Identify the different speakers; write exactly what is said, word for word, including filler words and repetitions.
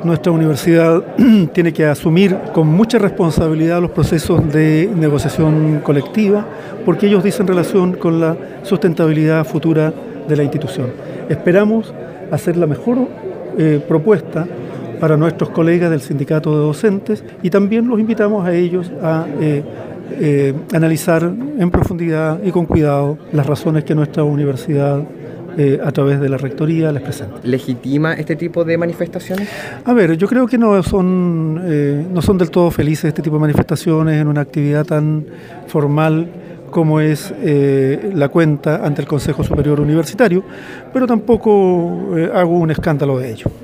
Speaker 1: Nuestra universidad tiene que asumir con mucha responsabilidad los procesos de negociación colectiva, porque ellos dicen relación con la sustentabilidad futura de la institución. Esperamos hacer la mejor eh, propuesta para nuestros colegas del sindicato de docentes y también los invitamos a ellos a eh, eh, analizar en profundidad y con cuidado las razones que nuestra universidad Eh, a través de la rectoría les presenta.
Speaker 2: ¿Legitima este tipo de manifestaciones?
Speaker 1: A ver, yo creo que no son, eh, no son del todo felices este tipo de manifestaciones en una actividad tan formal como es eh, la cuenta ante el Consejo Superior Universitario, pero tampoco eh, hago un escándalo de ello.